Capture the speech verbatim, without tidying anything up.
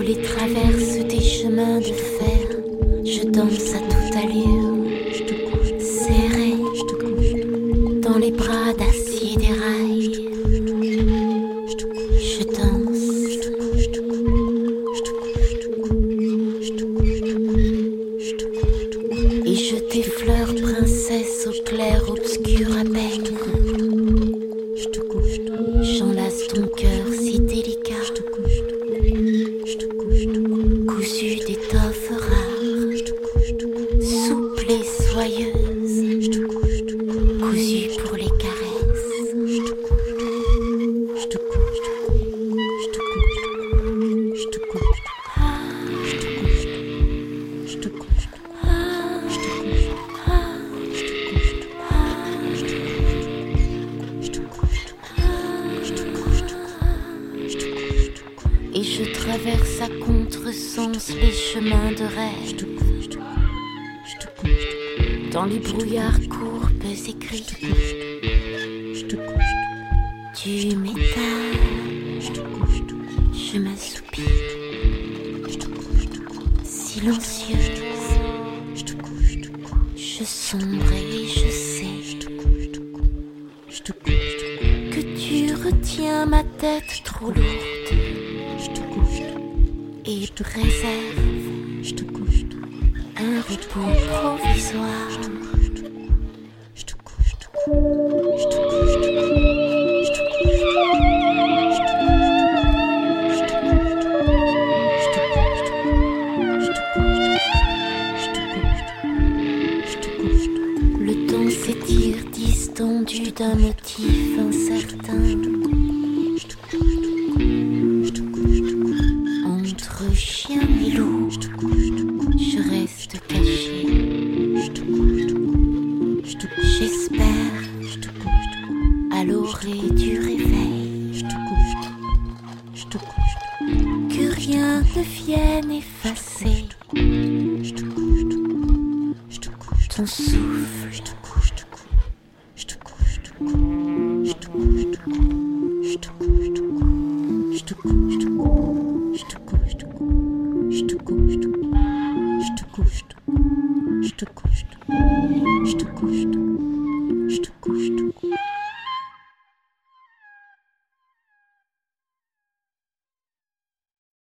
les traverses des chemins de fer, je danse à toute allure, serré dans les bras d'acier des rails. Je danse, et je t'effleure, princesse au clair obscur à peine. J'enlace ton cœur si délicat, cousu d'étoffes rares, souple et soyeuse, cousu pour les caresses. Et je traverse à contresens les chemins de rêve, dans les brouillards courbes et gris du métal. Je m'assoupis, silencieuse. Je sombre et je sais que tu retiens ma tête trop lourde et te réserve un repos provisoire. Le temps s'étire distendu d'un motif incertain. Entre chien et loup, je reste cachée. J'espère à l'orée du réveil que rien ne vienne effacer ton souffle. Je te couche, je te couche, je te couche, je te couche, je te couche.